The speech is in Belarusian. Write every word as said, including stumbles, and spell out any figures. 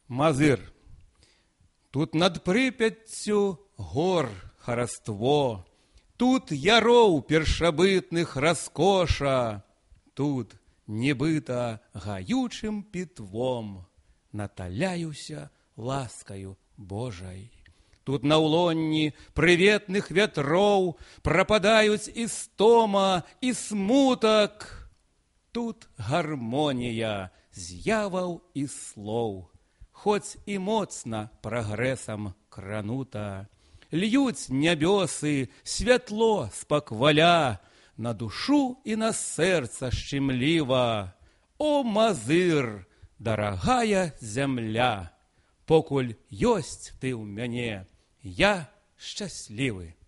Мазыр. Тут над Припяттю гор хараство, тут яроў першабытных раскоша, тут, нібыта гаючым пітвом, наталяюся ласкаю Божай. Тут на ўлонні прыветных вятроў прападаюць і стома, і смутак. Тут гармонія з'яваў і слоў, хоць і моцна прагрэсам кранута. Льюць нябёсы святло спакваля на душу і на сэрца шчымліва. О, Мазыр, дарагая зямля, покуль ёсць ты ў мяне, я шчаслівы.